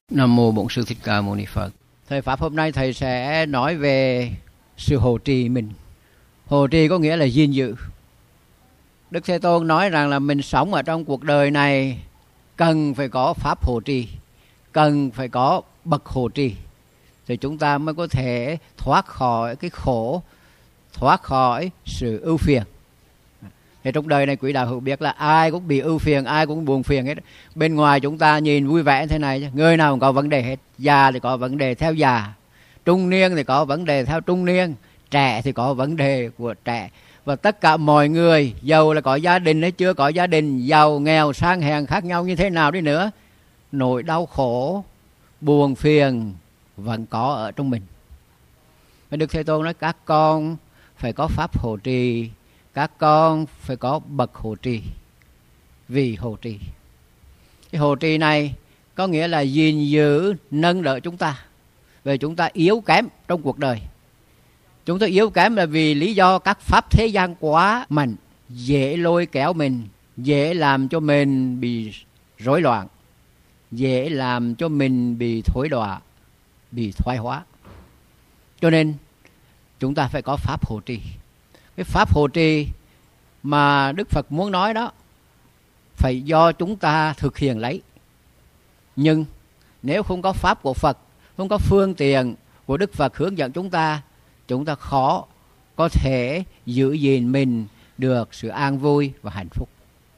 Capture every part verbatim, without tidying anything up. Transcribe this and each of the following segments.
Nam mô Bổn Sư Thích Ca Mâu Ni Phật. Thầy pháp hôm nay thầy sẽ nói về sự hộ trì mình. Hộ trì có nghĩa là gìn giữ. Đức Thế Tôn nói rằng là mình sống ở trong cuộc đời này cần phải có pháp hộ trì, cần phải có bậc hộ trì, thì chúng ta mới có thể thoát khỏi cái khổ, thoát khỏi sự ưu phiền. Thì trong đời này quý đạo hữu biết là ai cũng bị ưu phiền, ai cũng buồn phiền hết. Bên ngoài chúng ta nhìn vui vẻ thế này, người nào cũng có vấn đề hết. Già thì có vấn đề theo già, trung niên thì có vấn đề theo trung niên, trẻ thì có vấn đề của trẻ. Và tất cả mọi người, giàu là có gia đình hay chưa có gia đình, giàu, nghèo, sang hèn khác nhau như thế nào đi nữa, nỗi đau khổ, buồn phiền vẫn có ở trong mình. Và Đức Thế Tôn nói các con phải có pháp hộ trì, các con phải có bậc hộ trì. Vì hộ trì, cái hộ trì này có nghĩa là gìn giữ, nâng đỡ chúng ta. Vì chúng ta yếu kém trong cuộc đời. Chúng ta yếu kém là vì lý do các pháp thế gian quá mạnh, dễ lôi kéo mình, dễ làm cho mình bị rối loạn, dễ làm cho mình bị thối đọa, bị thoái hóa. Cho nên chúng ta phải có pháp hộ trì. Cái pháp hộ trì mà Đức Phật muốn nói đó phải do chúng ta thực hiện lấy. Nhưng nếu không có pháp của Phật, không có phương tiện của Đức Phật hướng dẫn chúng ta, chúng ta khó có thể giữ gìn mình được sự an vui và hạnh phúc.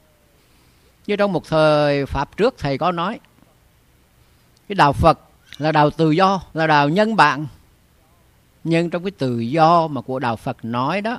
Như trong một thời Pháp trước thầy có nói, cái đạo Phật là đạo tự do, là đạo nhân bản. Nhưng trong cái tự do mà của đạo Phật nói đó,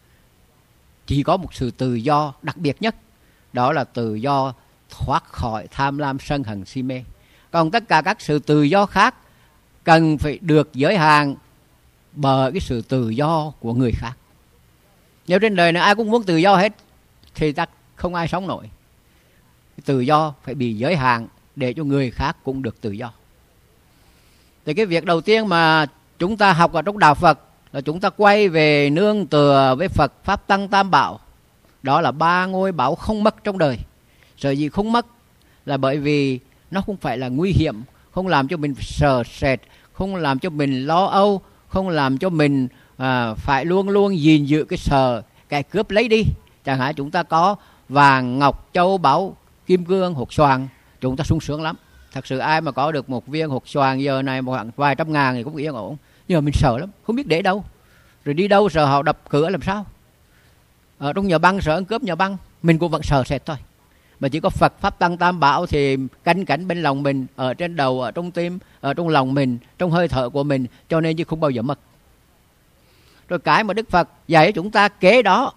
chỉ có một sự tự do đặc biệt nhất, đó là tự do thoát khỏi tham lam sân hận si mê. Còn tất cả các sự tự do khác cần phải được giới hạn bởi cái sự tự do của người khác. Nếu trên đời này ai cũng muốn tự do hết thì ta không ai sống nổi. Tự do phải bị giới hạn để cho người khác cũng được tự do. Thì cái việc đầu tiên mà chúng ta học ở trong đạo Phật là chúng ta quay về nương tựa với Phật Pháp Tăng Tam Bảo. Đó là ba ngôi bảo không mất trong đời. Sở dĩ không mất là bởi vì nó không phải là nguy hiểm, không làm cho mình sợ sệt, không làm cho mình lo âu, không làm cho mình à, phải luôn luôn gìn giữ cái sợ kẻ cướp lấy đi. Chẳng hạn chúng ta có vàng, ngọc, châu, báu, kim cương, hột xoàn, chúng ta sung sướng lắm. Thật sự ai mà có được một viên hột xoàn giờ này một vài trăm ngàn thì cũng yên ổn. Nhưng mà mình sợ lắm, không biết để đâu. Rồi đi đâu sợ họ đập cửa làm sao. Ở trong nhà băng sợ ăn cướp nhà băng, mình cũng vẫn sợ sệt thôi. Mà chỉ có Phật Pháp Tăng Tam Bảo thì canh cảnh bên lòng mình, ở trên đầu, ở trong tim, ở trong lòng mình, trong hơi thở của mình, cho nên chứ không bao giờ mất. Rồi cái mà Đức Phật dạy chúng ta kế đó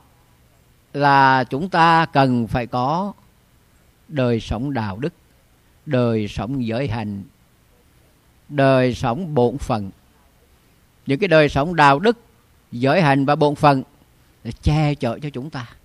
là chúng ta cần phải có đời sống đạo đức, đời sống giới hạnh, đời sống bổn phận. Những cái đời sống đạo đức, giới hạnh và bổn phận để che chở cho chúng ta.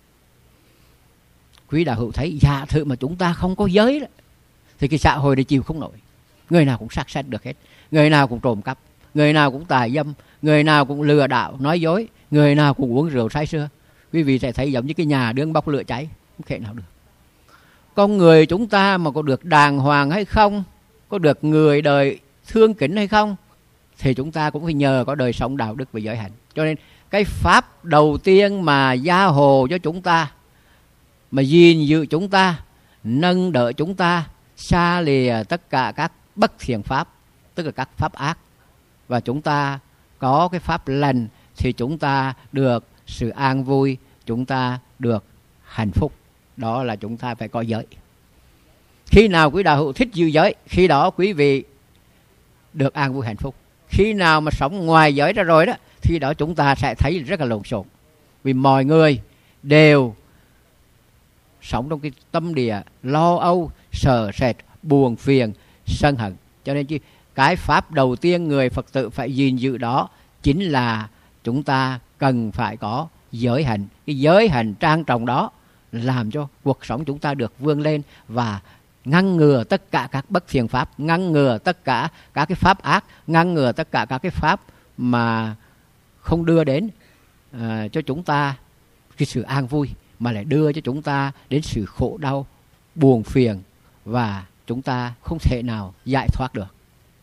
Quý đạo hữu thấy giả thử mà chúng ta không có giới đó, thì cái xã hội này chịu không nổi. Người nào cũng sát sanh được hết, người nào cũng trộm cắp, người nào cũng tà dâm, người nào cũng lừa đảo, nói dối, người nào cũng uống rượu say sưa. Quý vị sẽ thấy giống như cái nhà đương bốc lửa cháy, không thể nào được. Con người chúng ta mà có được đàng hoàng hay không, có được người đời thương kính hay không, thì chúng ta cũng phải nhờ có đời sống đạo đức và giới hạnh. Cho nên cái pháp đầu tiên mà gia hộ cho chúng ta, mà gìn giữ chúng ta, nâng đỡ chúng ta, xa lìa tất cả các bất thiện pháp, tức là các pháp ác, và chúng ta có cái pháp lành, thì chúng ta được sự an vui, chúng ta được hạnh phúc. Đó là chúng ta phải có giới. Khi nào quý đạo hữu thích giữ giới, khi đó quý vị được an vui hạnh phúc. Khi nào mà sống ngoài giới ra rồi đó, thì đó chúng ta sẽ thấy rất là lộn xộn. Vì mọi người đều sống trong cái tâm địa lo âu, sợ sệt, buồn phiền, sân hận. Cho nên chứ cái pháp đầu tiên người Phật tử phải gìn giữ đó chính là chúng ta cần phải có giới hạnh. Cái giới hạnh trang trọng đó làm cho cuộc sống chúng ta được vươn lên và ngăn ngừa tất cả các bất thiện pháp, ngăn ngừa tất cả các cái pháp ác, ngăn ngừa tất cả các cái pháp mà không đưa đến uh, cho chúng ta cái sự an vui, mà lại đưa cho chúng ta đến sự khổ đau, buồn phiền, và chúng ta không thể nào giải thoát được.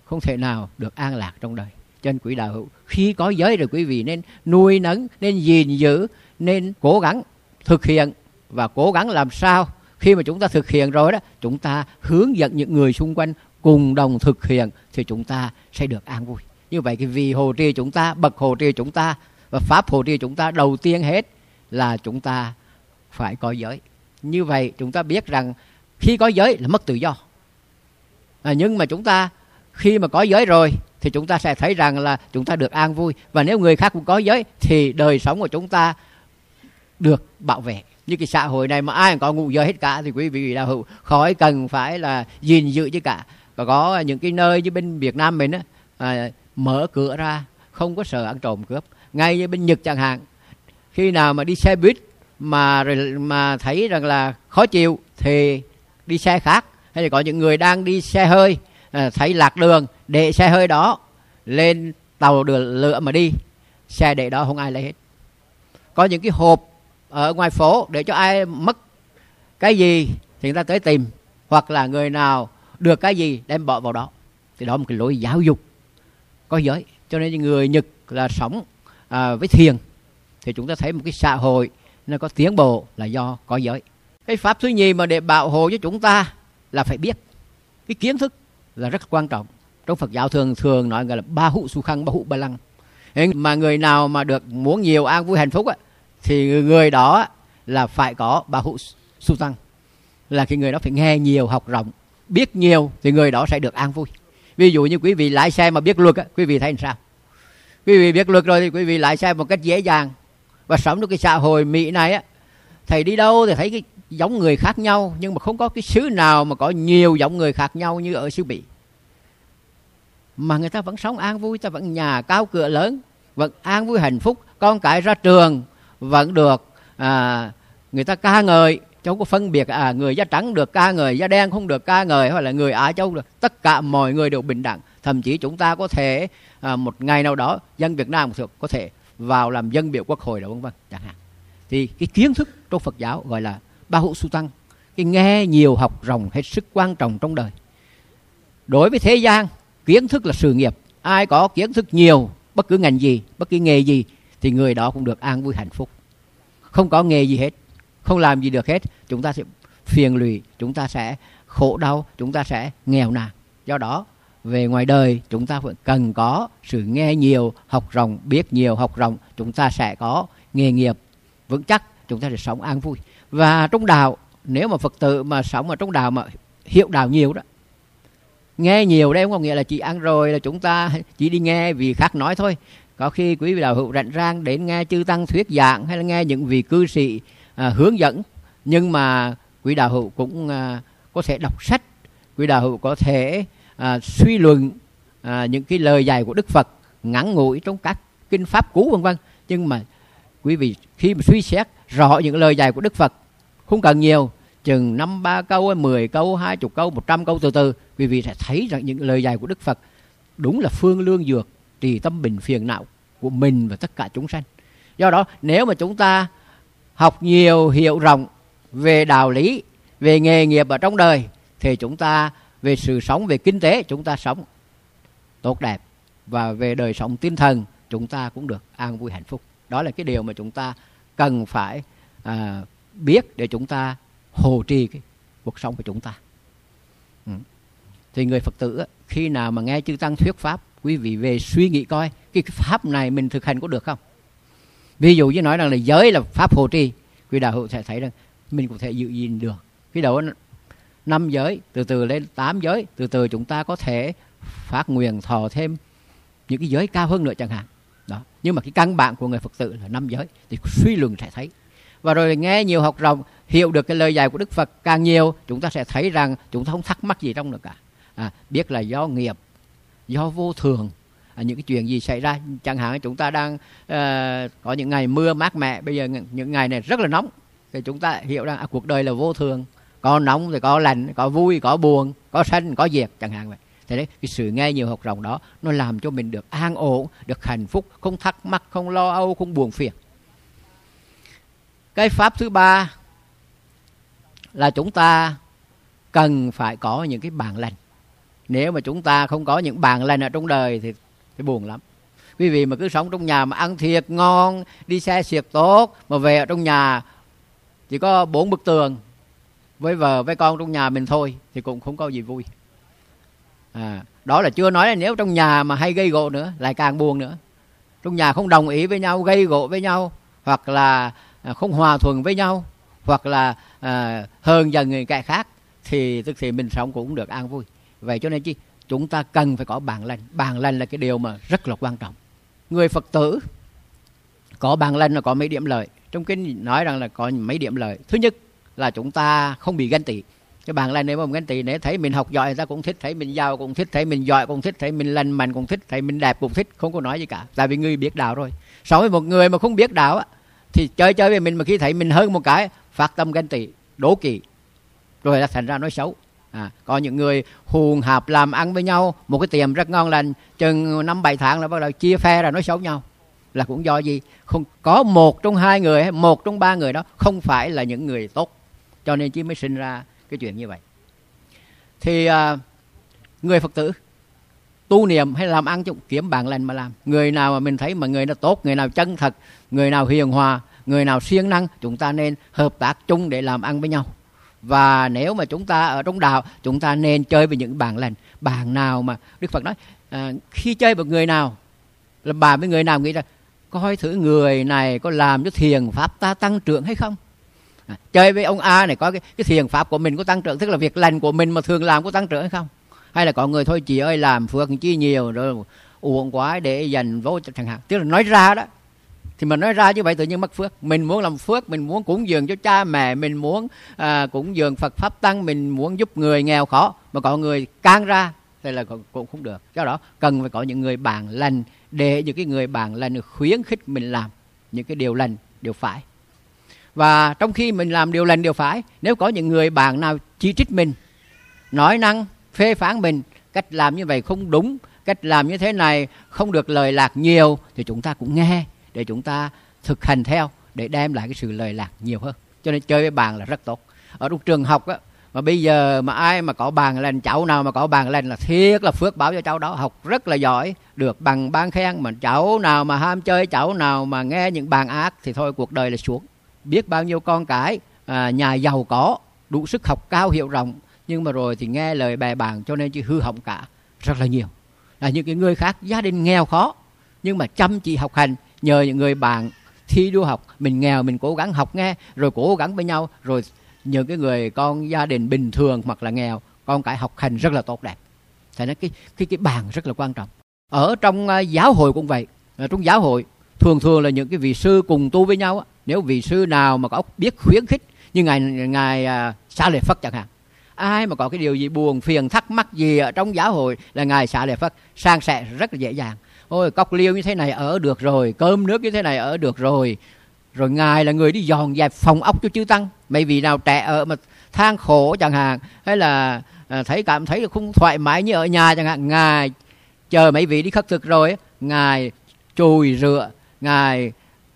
không thể nào được an lạc trong đời. Cho nên quý đạo hữu, khi có giới rồi quý vị nên nuôi nấng, nên gìn giữ, nên cố gắng thực hiện, và cố gắng làm sao khi mà chúng ta thực hiện rồi đó, chúng ta hướng dẫn những người xung quanh cùng đồng thực hiện thì chúng ta sẽ được an vui. Như vậy cái vị hộ trì chúng ta, bậc hộ trì chúng ta và pháp hộ trì chúng ta đầu tiên hết là chúng ta phải có giới. Như vậy chúng ta biết rằng khi có giới là mất tự do, à, nhưng mà chúng ta khi mà có giới rồi thì chúng ta sẽ thấy rằng là chúng ta được an vui. Và nếu người khác cũng có giới thì đời sống của chúng ta được bảo vệ. Như cái xã hội này mà ai cũng có ngụ giới hết cả thì quý vị đạo hữu khỏi cần phải là gìn giữ chứ cả. Và có những cái nơi như bên Việt Nam mình á, à, mở cửa ra không có sợ ăn trộm cướp. Ngay như bên Nhật chẳng hạn, khi nào mà đi xe buýt mà mà thấy rằng là khó chịu thì đi xe khác, hay là có những người đang đi xe hơi à, thấy lạc đường để xe hơi đó lên tàu đường lửa mà đi, xe để đó không ai lấy hết. Có những cái hộp ở ngoài phố để cho ai mất cái gì thì người ta tới tìm, hoặc là người nào được cái gì đem bỏ vào đó. Thì đó là một cái lối giáo dục có giới. Cho nên những người Nhật là sống à, với thiền thì chúng ta thấy một cái xã hội nó có tiến bộ là do có giới. Cái pháp thứ nhì mà để bảo hộ cho chúng ta là phải biết. Cái kiến thức là rất quan trọng. Trong Phật giáo thường thường nói gọi là ba hụ su khăn, ba hụ ba lăng. Mà người nào mà được muốn nhiều an vui hạnh phúc á, thì người đó là phải có ba hụ su tăng, là cái người đó phải nghe nhiều, học rộng, biết nhiều thì người đó sẽ được an vui. Ví dụ như quý vị lái xe mà biết luật á, quý vị thấy làm sao? Quý vị biết luật rồi thì quý vị lái xe một cách dễ dàng. Và sống trong cái xã hội Mỹ này á, thầy đi đâu thì thấy cái giống người khác nhau, nhưng mà không có cái xứ nào mà có nhiều giống người khác nhau như ở xứ Mỹ. Mà người ta vẫn sống an vui, ta vẫn nhà cao cửa lớn, vẫn an vui hạnh phúc, con cái ra trường vẫn được à, người ta ca ngợi, không có phân biệt à, người da trắng được ca ngợi, da đen không được ca ngợi, hoặc là người Á Châu được. Tất cả mọi người đều bình đẳng. Thậm chí chúng ta có thể à, một ngày nào đó dân Việt Nam có thể vào làm dân biểu quốc hội đó, vân vân chẳng hạn. Thì cái kiến thức trong Phật giáo gọi là ba hụ su tăng, cái nghe nhiều học rộng hết sức quan trọng trong đời. Đối với thế gian, kiến thức là sự nghiệp. Ai có kiến thức nhiều, bất cứ ngành gì, bất cứ nghề gì, thì người đó cũng được an vui hạnh phúc. Không có nghề gì hết, không làm gì được hết, chúng ta sẽ phiền lụy, chúng ta sẽ khổ đau, chúng ta sẽ nghèo nàn. Do đó về ngoài đời chúng ta vẫn cần có sự nghe nhiều, học rộng, biết nhiều, học rộng, chúng ta sẽ có nghề nghiệp vững chắc, chúng ta sẽ sống an vui. Và trong đạo, nếu mà Phật tử mà sống ở trong đạo mà hiểu đạo nhiều đó, nghe nhiều đây không có nghĩa là chỉ ăn rồi là chúng ta chỉ đi nghe vì khác nói thôi. Có khi quý vị đạo hữu rảnh rang đến nghe chư tăng thuyết giảng, hay là nghe những vị cư sĩ à, hướng dẫn, nhưng mà quý đạo hữu cũng à, có thể đọc sách, quý đạo hữu có thể à, suy luận à, những cái lời dạy của Đức Phật ngắn ngủi trong các kinh pháp cú vân vân. Nhưng mà quý vị khi mà suy xét rõ những lời dạy của Đức Phật, không cần nhiều, chừng năm ba câu, mười câu, hai chục câu, một trăm câu, từ từ quý vị sẽ thấy rằng những lời dạy của Đức Phật đúng là phương lương dược trì tâm bình phiền não của mình và tất cả chúng sanh. Do đó nếu mà chúng ta học nhiều, hiểu rộng về đạo lý, về nghề nghiệp ở trong đời, thì chúng ta về sự sống, về kinh tế chúng ta sống tốt đẹp, và về đời sống tinh thần chúng ta cũng được an vui hạnh phúc. Đó là cái điều mà chúng ta cần phải à, biết để chúng ta hộ trì cái cuộc sống của chúng ta. Ừ. Thì người Phật tử khi nào mà nghe chư tăng thuyết pháp, quý vị về suy nghĩ coi cái pháp này mình thực hành có được không. Ví dụ như nói rằng là giới là pháp hộ trì, quý đạo hữu sẽ thấy rằng mình cũng thể giữ gìn được. Cái đầu năm giới, từ từ lên tám giới, từ từ chúng ta có thể phát nguyện thọ thêm những cái giới cao hơn nữa chẳng hạn. Đó. Nhưng mà cái căn bản của người Phật tử là năm giới, thì suy luận sẽ thấy. Và rồi nghe nhiều, học rộng, hiểu được cái lời dạy của Đức Phật càng nhiều, chúng ta sẽ thấy rằng chúng ta không thắc mắc gì trong nữa cả. À, biết là do nghiệp, do vô thường, à, những cái chuyện gì xảy ra. Chẳng hạn chúng ta đang uh, có những ngày mưa mát mẻ, bây giờ những ngày này rất là nóng, thì chúng ta hiểu rằng à, cuộc đời là vô thường, có nóng thì có lạnh, có vui, có buồn, có sanh, có diệt chẳng hạn vậy. Thế đấy, cái sự nghe nhiều, học rộng đó nó làm cho mình được an ổn, được hạnh phúc, không thắc mắc, không lo âu, không buồn phiền. Cái pháp thứ ba là chúng ta cần phải có những cái bản lành. Nếu mà chúng ta không có những bạn lành ở trong đời thì, thì buồn lắm. Quý vị mà cứ sống trong nhà mà ăn thiệt ngon, đi xe xiệt tốt, mà về ở trong nhà chỉ có bốn bức tường với vợ với con trong nhà mình thôi thì cũng không có gì vui. À, đó là chưa nói là nếu trong nhà mà hay gây gỗ nữa lại càng buồn nữa. Trong nhà không đồng ý với nhau, gây gỗ với nhau, hoặc là không hòa thuận với nhau, hoặc là à, hơn dần người kẻ khác, thì tức thì mình sống cũng được an vui. Vậy cho nên chi chúng ta cần phải có bạn lành. Bạn lành là cái điều mà rất là quan trọng. Người Phật tử có bạn lành là có mấy điểm lợi. Trong kinh nói rằng là có mấy điểm lợi. Thứ nhất là chúng ta không bị ganh tị. Cái bạn lành nếu mà ganh tị, nếu thấy mình học giỏi người ta cũng thích, thấy mình giàu cũng thích, thấy mình giỏi cũng thích, thấy mình lành mạnh cũng thích, thấy mình đẹp cũng thích, không có nói gì cả. Tại vì người biết đạo rồi. So với một người mà không biết đạo á, thì chơi chơi với mình mà khi thấy mình hơn một cái phát tâm ganh tị, đố kỵ, rồi là thành ra nói xấu. À, có những người hùn hạp làm ăn với nhau, một cái tiệm rất ngon lành, chừng năm bảy tháng là bắt đầu chia phe ra nói xấu nhau. Là cũng do gì? Không có một trong hai người hay một trong ba người đó không phải là những người tốt, cho nên chỉ mới sinh ra cái chuyện như vậy. Thì à, người Phật tử tu niệm hay làm ăn chung kiếm bạn lành mà làm. Người nào mà mình thấy mà người nào tốt, người nào chân thật, người nào hiền hòa, người nào siêng năng, chúng ta nên hợp tác chung để làm ăn với nhau. Và nếu mà chúng ta ở trong đạo, chúng ta nên chơi với những bạn lành. Bạn nào mà Đức Phật nói à, khi chơi với người nào là bạn với người nào nghĩ ra coi thử người này có làm cho thiền pháp ta tăng trưởng hay không. À, chơi với ông A này có cái, cái thiền pháp của mình có tăng trưởng, tức là việc lành của mình mà thường làm có tăng trưởng hay không. Hay là có người thôi chị ơi làm phước chi nhiều rồi uổng quá để dành vô chẳng hạn. Tức là nói ra đó, thì mình nói ra như vậy tự nhiên mất phước. Mình muốn làm phước, mình muốn cúng dường cho cha mẹ, mình muốn à, cúng dường Phật Pháp Tăng, mình muốn giúp người nghèo khó, mà có người can ra thì là cũng không được. Do đó cần phải có những người bạn lành, để những cái người bạn lành khuyến khích mình làm những cái điều lành, điều phải. Và trong khi mình làm điều lành, điều phải, nếu có những người bạn nào chỉ trích mình, nói năng, phê phán mình, cách làm như vậy không đúng, cách làm như thế này không được lời lạc nhiều, thì chúng ta cũng nghe để chúng ta thực hành theo, để đem lại cái sự lời lạc nhiều hơn. Cho nên chơi với bạn là rất tốt. Ở trong trường học á, mà bây giờ mà ai mà có bạn lành, cháu nào mà có bạn lành là thiết là phước báo cho cháu đó, học rất là giỏi, được bằng ban khen. Mà cháu nào mà ham chơi, cháu nào mà nghe những bạn ác thì thôi cuộc đời là xuống. Biết bao nhiêu con cái à, nhà giàu có, đủ sức học cao hiểu rộng, nhưng mà rồi thì nghe lời bè bạn cho nên chỉ hư hỏng cả rất là nhiều. Là những cái người khác gia đình nghèo khó nhưng mà chăm chỉ học hành, nhờ những người bạn thi đua học, mình nghèo mình cố gắng học nghe, rồi cố gắng với nhau, rồi những cái người con gia đình bình thường hoặc là nghèo, con cái học hành rất là tốt đẹp. Thế nên cái cái cái bàn rất là quan trọng. Ở trong uh, giáo hội cũng vậy. Ở trong giáo hội thường thường là những cái vị sư cùng tu với nhau á, nếu vị sư nào mà có biết khuyến khích, như ngài ngài uh, Xá Lợi Phất chẳng hạn, ai mà có cái điều gì buồn phiền thắc mắc gì ở trong giáo hội là ngài Xá Lợi Phất san sẻ rất là dễ dàng. Ôi cốc liêu như thế này ở được rồi, cơm nước như thế này ở được rồi. Rồi ngài là người đi dọn dẹp phòng ốc cho chư tăng. Mấy vị nào trẻ ở mà than khổ chẳng hạn, hay là à, thấy cảm thấy không thoải mái như ở nhà chẳng hạn, ngài chờ mấy vị đi khất thực rồi, ngài chùi rửa, ngài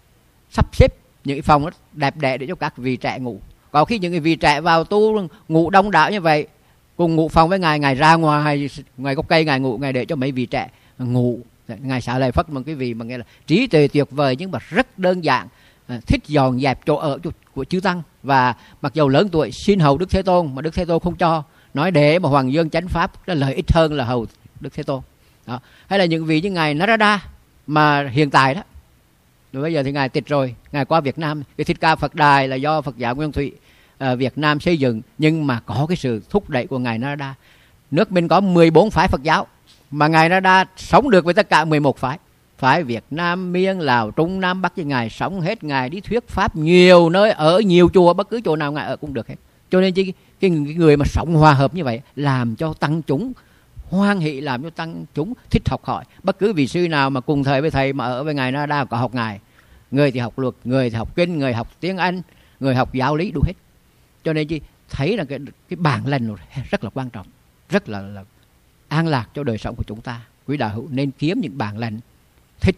sắp xếp những cái phòng đẹp đẽ để cho các vị trẻ ngủ. Có khi những cái vị trẻ vào tu ngủ đông đảo như vậy, cùng ngủ phòng với ngài, ngài ra ngoài ngoài gốc cây ngài ngủ, ngài để cho mấy vị trẻ ngủ. Ngài Xá Lợi Phất một cái vị mà nghe là trí tuệ tuyệt vời nhưng mà rất đơn giản, thích dọn dẹp chỗ ở của chư tăng. Và mặc dù lớn tuổi xin hầu Đức Thế Tôn mà Đức Thế Tôn không cho, nói để mà Hoàng Dương chánh pháp là lợi ích hơn là hầu Đức Thế Tôn đó. Hay là những vị như ngài Narada mà hiện tại đó, rồi bây giờ thì ngài tịch rồi, ngài qua Việt Nam. Cái Thích Ca Phật Đài là do Phật giáo Nguyên Thủy à, Việt Nam xây dựng, nhưng mà có cái sự thúc đẩy của ngài Narada. Nước mình có mười bốn phái Phật giáo, mà ngài Narada sống được với tất cả mười một phái. Phái Việt Nam, Miên, Lào, Trung, Nam, Bắc, với ngài sống hết. Ngài đi thuyết pháp nhiều nơi, ở nhiều chùa, bất cứ chỗ nào ngài ở cũng được hết. Cho nên cái, cái người mà sống hòa hợp như vậy làm cho tăng chúng hoan hỷ, làm cho tăng chúng thích học hỏi. Bất cứ vị sư nào mà cùng thời với thầy mà ở với ngài Narada có học ngài. Người thì học luật, người thì học kinh, người học tiếng Anh, người học giáo lý đủ hết. Cho nên chi thấy là cái, cái bản lành rất là quan trọng, rất là, là an lạc cho đời sống của chúng ta. Quý đạo hữu nên kiếm những bạn lành, thích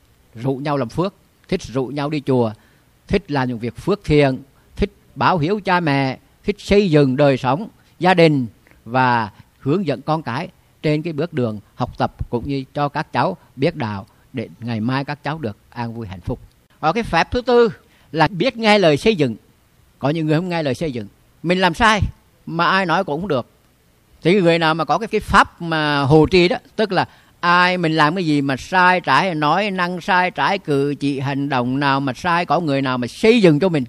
rủ nhau làm phước, thích rủ nhau đi chùa, thích làm những việc phước thiện, thích báo hiếu cha mẹ, thích xây dựng đời sống gia đình và hướng dẫn con cái trên cái bước đường học tập, cũng như cho các cháu biết đạo để ngày mai các cháu được an vui hạnh phúc. Ở cái phép thứ tư là biết nghe lời xây dựng. Có những người không nghe lời xây dựng, mình làm sai mà ai nói cũng không được. Thì người nào mà có cái, cái pháp mà hộ trì đó, tức là ai mình làm cái gì mà sai trái, nói năng sai trái, cử chỉ hành động nào mà sai, có người nào mà xây dựng cho mình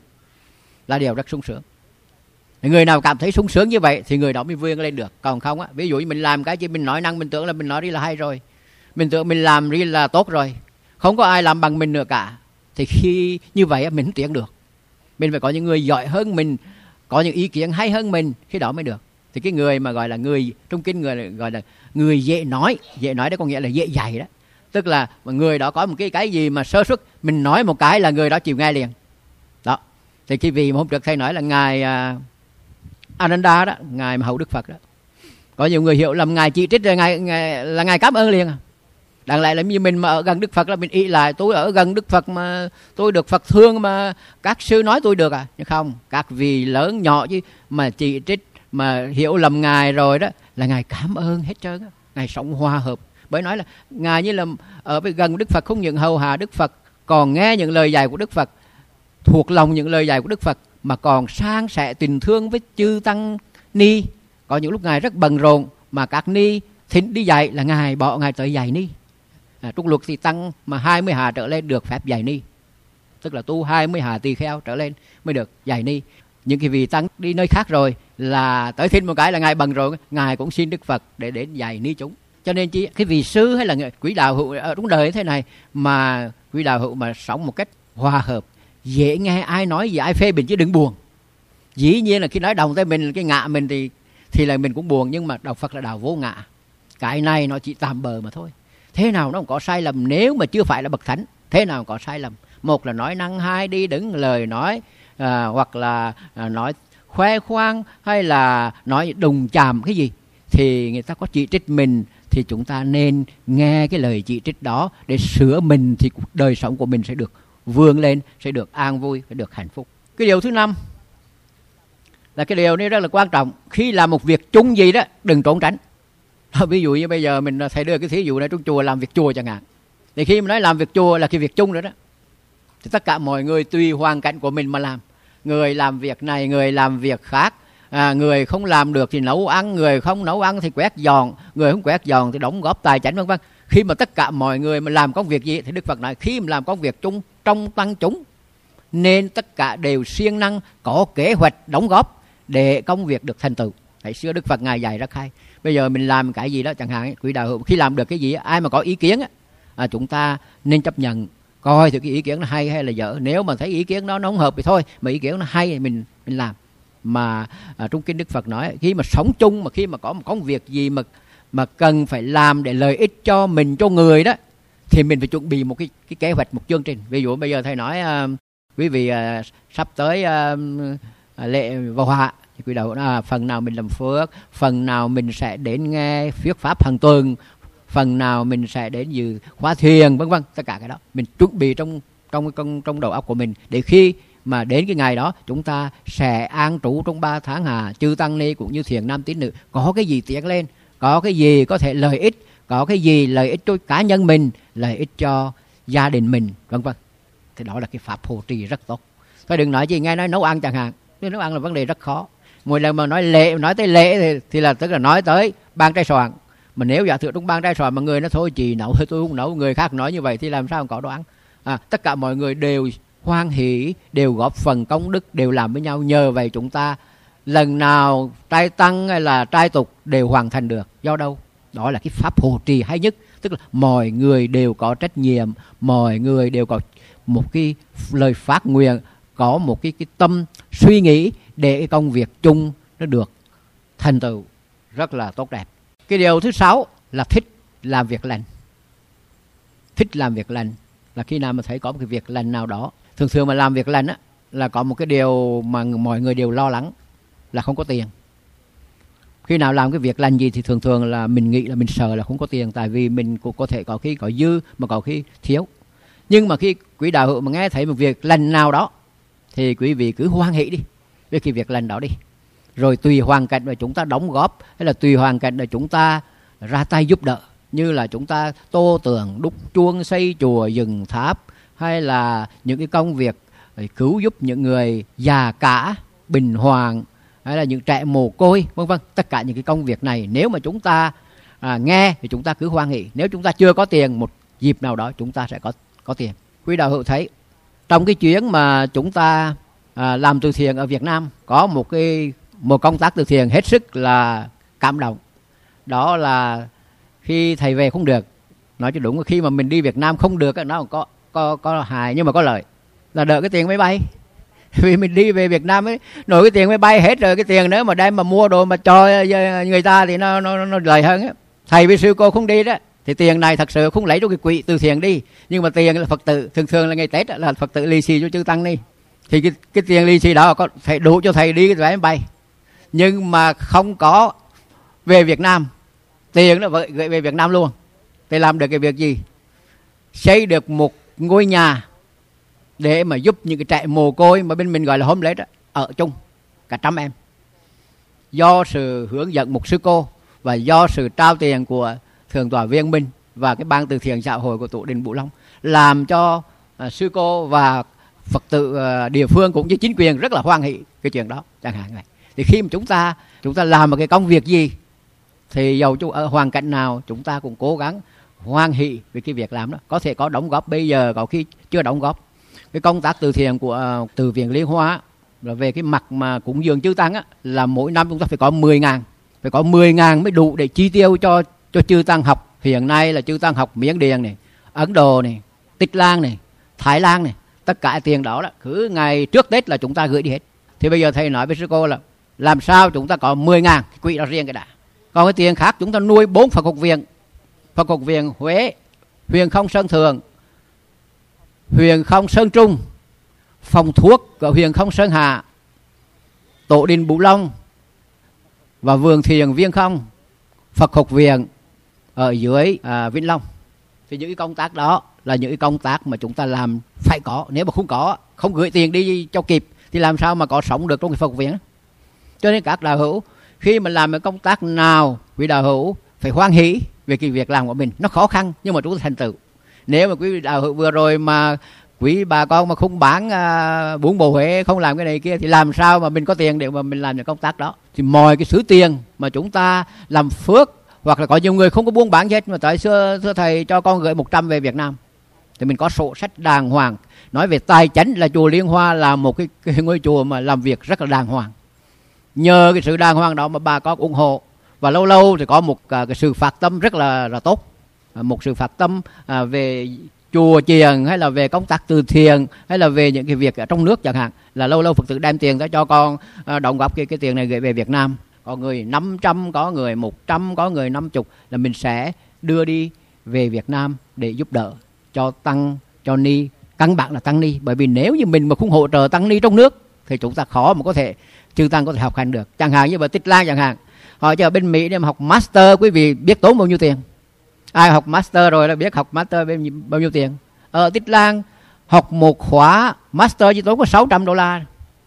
là điều rất sung sướng. Người nào cảm thấy sung sướng như vậy thì người đó mới vươn lên được. Còn không á, ví dụ như mình làm cái gì mình nói năng, mình tưởng là mình nói đi là hay rồi, mình tưởng mình làm đi là tốt rồi, không có ai làm bằng mình nữa cả, thì khi như vậy mình không tiến được. Mình phải có những người giỏi hơn mình, có những ý kiến hay hơn mình, khi đó mới được. Thì cái người mà gọi là người trong kinh người gọi là người dễ nói, dễ nói đó có nghĩa là dễ dạy đó, tức là người đó có một cái cái gì mà sơ suất, mình nói một cái là người đó chịu nghe liền. Đó. Thì cái vị mà hôm trước thầy nói là ngài uh, Ananda đó, ngài mà hậu Đức Phật đó, có nhiều người hiểu lầm ngài chỉ trích là ngài, ngài là ngài cảm ơn liền à. Đáng lẽ là như mình mà ở gần Đức Phật là mình ý lại tôi ở gần Đức Phật mà tôi được Phật thương mà các sư nói tôi được à. Nhưng không, các vị lớn nhỏ chứ mà chỉ trích mà hiểu lầm ngài rồi đó là ngài cảm ơn hết trơn á. Ngài sống hòa hợp, bởi nói là ngài như là ở bên gần Đức Phật, không những hầu hạ Đức Phật, còn nghe những lời dạy của Đức Phật, thuộc lòng những lời dạy của Đức Phật, mà còn san sẻ tình thương với chư tăng ni. Có những lúc ngài rất bận rộn mà các ni thỉnh đi dạy là ngài bỏ ngài tới dạy ni. À, trong luật thì tăng mà hai mươi hà trở lên được phép dạy ni, tức là tu hai mươi hà tỳ kheo trở lên mới được dạy ni. Những cái vị tăng đi nơi khác rồi là tới thỉnh một cái là ngài bận rộn, ngài cũng xin Đức Phật để đến dạy ni chúng. Cho nên chỉ cái vị sư hay là quý đạo hữu ở trong đời thế này mà quý đạo hữu mà sống một cách hòa hợp, dễ nghe, ai nói gì ai phê bình chứ đừng buồn. Dĩ nhiên là khi nói đồng tới mình, cái ngạ mình thì thì là mình cũng buồn, nhưng mà đạo Phật là đạo vô ngạ. Cái này nó chỉ tạm bờ mà thôi. Thế nào nó cũng có sai lầm, nếu mà chưa phải là bậc thánh, thế nào cũng có sai lầm. Một là nói năng, hai đi đứng lời nói, à, hoặc là à, nói khoe khoang, hay là nói đùng chàm cái gì, thì người ta có chỉ trích mình thì chúng ta nên nghe cái lời chỉ trích đó để sửa mình, thì cuộc đời sống của mình sẽ được vươn lên, sẽ được an vui, sẽ được hạnh phúc. Cái điều thứ năm là cái điều này rất là quan trọng. Khi làm một việc chung gì đó, đừng trốn tránh. Ví dụ như bây giờ mình thầy đưa cái thí dụ này, trong chùa làm việc chùa chẳng hạn, thì khi mình nói làm việc chùa là cái việc chung rồi đó, thì tất cả mọi người tùy hoàn cảnh của mình mà làm. Người làm việc này, người làm việc khác, à, người không làm được thì nấu ăn, người không nấu ăn thì quét dọn, người không quét dọn thì đóng góp tài chánh vân vân. Khi mà tất cả mọi người mà làm công việc gì thì Đức Phật nói khi mà làm công việc chung trong tăng chúng nên tất cả đều siêng năng có kế hoạch đóng góp để công việc được thành tựu. Ngày xưa Đức Phật ngài dạy rất hay. Bây giờ mình làm cái gì đó chẳng hạn, quý đạo hữu khi làm được cái gì, ai mà có ý kiến à, chúng ta nên chấp nhận, coi thử cái ý kiến nó hay hay là dở. Nếu mà thấy ý kiến đó nó không hợp thì thôi, mà ý kiến nó hay thì mình mình làm. Mà à, trong kinh Đức Phật nói khi mà sống chung, mà khi mà có một công việc gì mà mà cần phải làm để lợi ích cho mình, cho người đó, thì mình phải chuẩn bị một cái cái kế hoạch, một chương trình. Ví dụ bây giờ thầy nói à, quý vị à, sắp tới à, à, lễ vào hạ, thì quý đạo à, phần nào mình làm phước, phần nào mình sẽ đến nghe thuyết pháp hàng tuần, phần nào mình sẽ đến dự khóa thiền vân vân. Tất cả cái đó mình chuẩn bị trong trong trong trong đầu óc của mình, để khi mà đến cái ngày đó chúng ta sẽ an trú trong ba tháng hà, chư tăng ni cũng như thiền nam tín nữ có cái gì tiến lên, có cái gì có thể lợi ích, có cái gì lợi ích cho cá nhân mình, lợi ích cho gia đình mình vân vân. Thì đó là cái pháp hộ trì rất tốt. Thôi đừng nói gì nghe nói nấu ăn chẳng hạn, nấu ăn là vấn đề rất khó. Mỗi lần mà nói lễ, nói tới lễ thì, thì là tức là nói tới ban trai soạn. Mà nếu giả thử trong ban trai soạn mà người nó thôi chỉ nấu thôi tôi không nấu, người khác nói như vậy thì làm sao không có đồ ăn. À, tất cả mọi người đều hoan hỷ, đều góp phần công đức, đều làm với nhau. Nhờ vậy chúng ta lần nào trai tăng hay là trai tục đều hoàn thành được. Do đâu? Đó là cái pháp hộ trì hay nhất. Tức là mọi người đều có trách nhiệm, mọi người đều có một cái lời phát nguyện, có một cái, cái tâm suy nghĩ để cái công việc chung nó được thành tựu rất là tốt đẹp. Cái điều thứ sáu là thích làm việc lành. Thích làm việc lành là khi nào mà thấy có một cái việc lành nào đó. Thường thường mà làm việc lành á là có một cái điều mà mọi người đều lo lắng là không có tiền. Khi nào làm cái việc lành gì thì thường thường là mình nghĩ là mình sợ là không có tiền, tại vì mình cũng có thể có khi có dư mà có khi thiếu. Nhưng mà khi quý đạo hữu mà nghe thấy một việc lành nào đó thì quý vị cứ hoan hỷ đi với cái việc lành đó đi. Rồi tùy hoàn cảnh mà chúng ta đóng góp, hay là tùy hoàn cảnh mà chúng ta ra tay giúp đỡ, như là chúng ta tô tường, đúc chuông, xây chùa, dựng tháp, hay là những cái công việc cứu giúp những người già cả, bình hoàng, hay là những trẻ mồ côi, vân vân. Tất cả những cái công việc này nếu mà chúng ta à, nghe thì chúng ta cứ hoan hỷ. Nếu chúng ta chưa có tiền, một dịp nào đó chúng ta sẽ có có tiền. Quý đạo hữu thấy trong cái chuyến mà chúng ta à, làm từ thiện ở Việt Nam, có một cái một công tác từ thiện hết sức là cảm động. Đó là khi thầy về không được, nói cho đúng, khi mà mình đi Việt Nam không được, nó có có có hại nhưng mà có lợi, là đỡ cái tiền máy bay. Vì mình đi về Việt Nam ấy, nổi cái tiền máy bay hết rồi, cái tiền nếu mà đem mà mua đồ mà cho người ta thì nó nó nó lợi hơn ấy. Thầy với sư cô không đi đó thì tiền này thật sự không lấy cho cái quỹ từ thiện đi, nhưng mà tiền là Phật tử, thường thường là ngày Tết là Phật tử lì xì cho chư tăng đi, thì cái, cái tiền lì xì đó có thể đủ cho thầy đi cái vé máy bay. Nhưng mà không có về Việt Nam, tiền nó gửi về Việt Nam luôn. Thầy làm được cái việc gì? Xây được một ngôi nhà để mà giúp những cái trẻ mồ côi mà bên mình gọi là homeless đó, ở chung cả trăm em. Do sự hướng dẫn một sư cô và do sự trao tiền của Thượng tọa Viên Minh và cái ban từ thiện xã hội của Tổ đình Bửu Long, làm cho uh, sư cô và Phật tử uh, địa phương cũng như chính quyền rất là hoan hỷ cái chuyện đó chẳng hạn này. Thì khi mà chúng ta chúng ta làm một cái công việc gì thì dầu chúng ở hoàn cảnh nào chúng ta cũng cố gắng hoan hỷ về cái việc làm đó. Có thể có đóng góp bây giờ, có khi chưa đóng góp. Cái công tác từ thiện của uh, Từ viện Liên Hoa là về cái mặt mà cúng dường chư tăng á, là mỗi năm chúng ta phải có mười ngàn, phải có mười ngàn mới đủ để chi tiêu cho cho chư tăng học. Hiện nay là chư tăng học Miến Điện này, Ấn Độ này, Tích Lan này, Thái Lan này, tất cả tiền đó, đó cứ ngày trước Tết là chúng ta gửi đi hết. Thì bây giờ thầy nói với sư cô là làm sao chúng ta có mười ngàn quỹ đó riêng cái đã. Còn cái tiền khác chúng ta nuôi bốn Phật học viện, Phật học viện Huế, Huyền Không Sơn Thượng, Huyền Không Sơn Trung, phòng thuốc ở Huyền Không Sơn Hạ, Tổ đình Bửu Long và vườn thiền Viên Không, Phật học viện ở dưới à, Vĩnh Long. Thì những cái công tác đó là những cái công tác mà chúng ta làm phải có. Nếu mà không có, không gửi tiền đi cho kịp thì làm sao mà có sống được trong cái Phật học viện. Cho nên các đạo hữu khi mà làm cái công tác nào, quý đạo hữu phải hoan hỷ về cái việc làm của mình. Nó khó khăn nhưng mà chúng ta thành tựu. Nếu mà quý đạo hữu vừa rồi mà quý bà con mà không bán à, bún bò Huế, không làm cái này kia thì làm sao mà mình có tiền để mà mình làm những công tác đó. Thì mọi cái số tiền mà chúng ta làm phước, hoặc là có nhiều người không có buôn bán hết mà tới xưa, xưa thầy cho con gửi một trăm về Việt Nam thì mình có sổ sách đàng hoàng. Nói về tài chính là chùa Liên Hoa là một cái, cái ngôi chùa mà làm việc rất là đàng hoàng. Nhờ cái sự đàng hoàng đó mà bà con ủng hộ, và lâu lâu thì có một uh, cái sự phạt tâm rất là là tốt, uh, một sự phạt tâm uh, về chùa chiền, hay là về công tác từ thiện, hay là về những cái việc ở trong nước chẳng hạn, là lâu lâu Phật tử đem tiền tới cho con uh, đóng góp cái cái tiền này gửi về Việt Nam. Có người năm trăm, có người một trăm, có người năm mươi, là mình sẽ đưa đi về Việt Nam để giúp đỡ cho tăng, cho ni. Căn bản là tăng ni, bởi vì nếu như mình mà không hỗ trợ tăng ni trong nước thì chúng ta khó mà có thể chư tăng có thể học hành được. Chẳng hạn như ở Tích Lan chẳng hạn, họ cho bên Mỹ để mà học master, quý vị biết tốn bao nhiêu tiền? Ai học master rồi là biết học master bên bao nhiêu tiền. Ở Tích Lan học một khóa master chỉ tốn có sáu trăm đô la.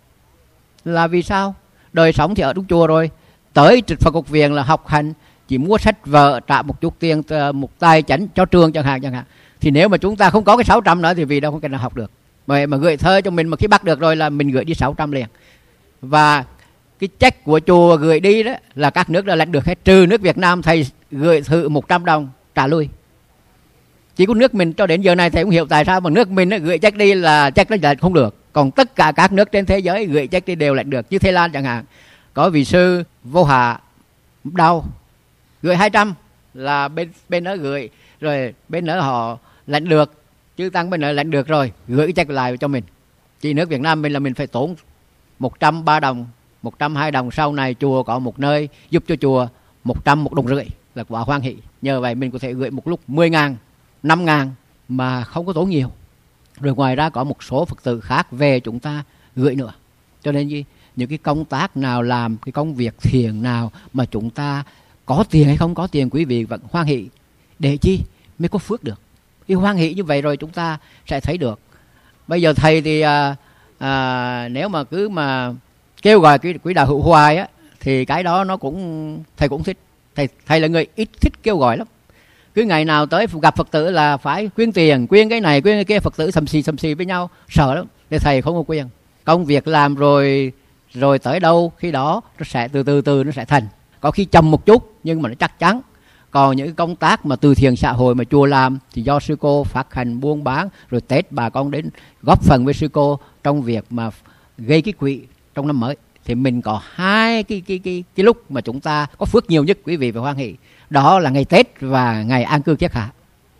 Là vì sao? Đời sống thì ở trong chùa rồi, tới Phật học viện là học hành, chỉ mua sách vở, trả một chút tiền, một tài chính cho trường chẳng hạn chẳng hạn. Thì nếu mà chúng ta không có cái sáu trăm nữa thì vì đâu có cái nào học được. Mà, mà gửi thơ cho mình mà khi bắt được rồi là mình gửi đi sáu trăm liền. Và cái check của chùa gửi đi đó là các nước đã lãnh được hết, trừ nước Việt Nam thầy gửi thử một trăm đồng trả lui. Chỉ có nước mình cho đến giờ này thầy không hiểu tại sao mà nước mình đó, gửi check đi là check nó lãnh không được. Còn tất cả các nước trên thế giới gửi check đi đều lãnh được. Như Thái Lan chẳng hạn, có vị sư Vô Hạ Đau gửi hai trăm là bên bên đó gửi rồi, bên đó họ lãnh được, chứ tăng bên đó lãnh được rồi, gửi cái check lại cho mình. Chỉ nước Việt Nam mình là mình phải tốn một trăm ba đồng, một trăm hai đồng. Sau này chùa có một nơi giúp cho chùa một trăm một đồng rưỡi là quá hoan hỷ. Nhờ vậy mình có thể gửi một lúc mười ngàn, năm ngàn mà không có tốn nhiều. Rồi ngoài ra có một số Phật tử khác về chúng ta gửi nữa. Cho nên gì? Những cái công tác nào làm, cái công việc thiền nào mà chúng ta có tiền hay không có tiền, quý vị vẫn hoan hỷ. Để chi? Mới có phước được. Cái hoan hỷ như vậy rồi chúng ta sẽ thấy được. Bây giờ thầy thì à, à, nếu mà cứ mà kêu gọi quý, quý đạo hữu hoài á, thì cái đó nó cũng thầy cũng thích. Thầy, thầy là người ít thích kêu gọi lắm. Cứ ngày nào tới gặp Phật tử là phải quyên tiền, quyên cái này, quyên cái kia, Phật tử sầm xì sầm xì với nhau, sợ lắm. Thì thầy không có quyên. Công việc làm rồi rồi tới đâu khi đó nó sẽ từ từ từ nó sẽ thành. Có khi chậm một chút nhưng mà nó chắc chắn. Còn những công tác mà từ thiện xã hội mà chùa làm thì do sư cô phát hành buôn bán, rồi Tết bà con đến góp phần với sư cô trong việc mà gây cái quỹ trong năm mới. Thì mình có hai cái, cái, cái, cái lúc mà chúng ta có phước nhiều nhất, quý vị phải hoan hỷ. Đó là ngày Tết và ngày an cư kiết hạ.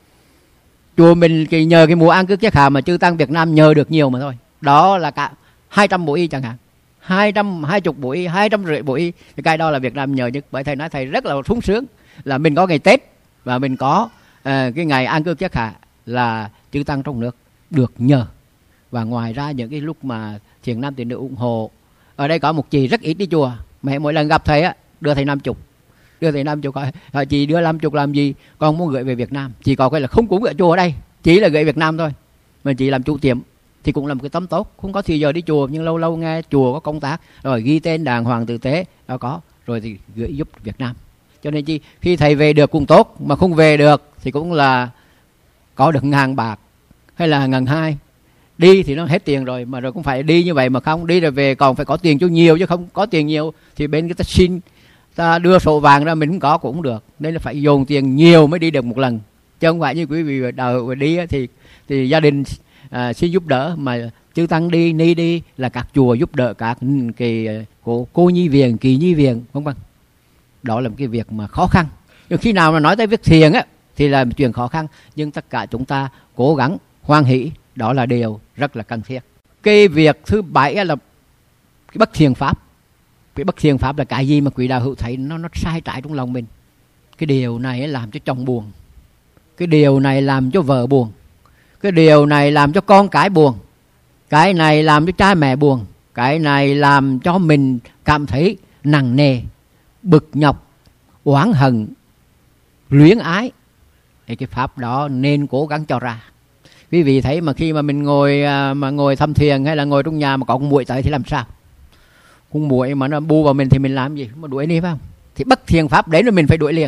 Chùa mình cái nhờ cái mùa an cư kiết hạ mà chư tăng Việt Nam nhờ được nhiều mà thôi. Đó là cả hai trăm bộ y chẳng hạn, hai trăm hai chục bộ y, hai trăm rưỡi bộ y. Cái đó là Việt Nam nhờ nhất. Bởi thầy nói thầy rất là sung sướng là mình có ngày Tết và mình có uh, cái ngày an cư kiết hạ là chư tăng trong nước được nhờ. Và ngoài ra những cái lúc mà thiện nam tín nữ ủng hộ. Ở đây có một chị rất ít đi chùa, mẹ mỗi lần gặp thầy á đưa thầy năm chục, đưa thầy năm chục. Hỏi chị đưa năm chục làm gì? Con muốn gửi về Việt Nam. Chị có cái là không cúng ở chùa ở đây, chỉ là gửi Việt Nam thôi. Mà chị làm chủ tiệm thì cũng là một cái tấm tốt, không có thì giờ đi chùa nhưng lâu lâu nghe chùa có công tác rồi ghi tên đàng hoàng tử tế đó có, rồi thì gửi giúp Việt Nam. Cho nên chi khi thầy về được cũng tốt, mà không về được thì cũng là có được ngàn bạc hay là ngàn hai. Đi thì nó hết tiền rồi, mà rồi cũng phải đi như vậy, mà không đi rồi về còn phải có tiền cho nhiều, chứ không có tiền nhiều thì bên cái ta xin, ta đưa sổ vàng ra mình không có cũng được. Nên là phải dồn tiền nhiều mới đi được một lần, chứ không phải như quý vị đầu đi thì thì gia đình à, xin giúp đỡ, mà chư tăng đi ni đi là các chùa giúp đỡ các cái cô, cô nhi viện, kỳ nhi viện, không bằng. Đó là một cái việc mà khó khăn. Nhưng khi nào mà nói tới việc thiền á thì là một chuyện khó khăn, nhưng tất cả chúng ta cố gắng hoan hỷ, đó là điều rất là cần thiết. Cái việc thứ bảy là cái bất thiện pháp. Cái bất thiện pháp là cái gì mà quý đạo hữu thấy nó nó sai trái trong lòng mình. Cái điều này làm cho chồng buồn, cái điều này làm cho vợ buồn, cái điều này làm cho con cái buồn, cái này làm cho cha mẹ buồn, cái này làm cho mình cảm thấy nặng nề, bực nhọc, oán hận, luyến ái. Thì cái pháp đó nên cố gắng cho ra. Quý vị thấy mà khi mà mình ngồi mà ngồi thăm thiền hay là ngồi trong nhà mà có con muỗi tới thì làm sao? Con muỗi mà nó bu vào mình thì mình làm gì? Mà đuổi đi phải không? Thì bất thiện pháp đấy là mình phải đuổi liền.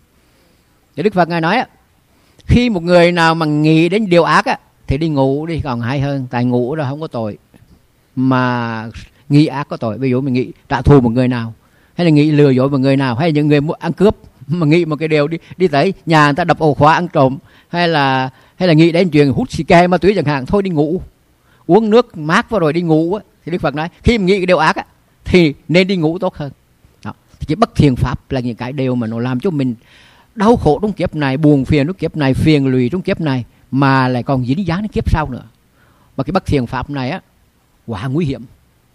Thì Đức Phật Ngài nói á, khi một người nào mà nghĩ đến điều ác á thì đi ngủ đi còn hay hơn, tại ngủ rồi không có tội, mà nghĩ ác có tội. Ví dụ mình nghĩ trả thù một người nào, hay là nghĩ lừa dối một người nào, hay là những người muốn ăn cướp mà nghĩ một cái điều đi đi tới nhà người ta đập ổ khóa ăn trộm, hay là hay là nghĩ đến chuyện hút xì ke ma túy chẳng hạn, thôi đi ngủ, uống nước mát vào rồi đi ngủ á. Thì Đức Phật nói khi mình nghĩ cái điều ác á thì nên đi ngủ tốt hơn. Đó. Thì cái bất thiện pháp là những cái điều mà nó làm cho mình đau khổ trong kiếp này, buồn phiền trong kiếp này, phiền lụy trong kiếp này, mà lại còn dính dáng đến kiếp sau nữa. Và cái bất thiện pháp này á quá nguy hiểm.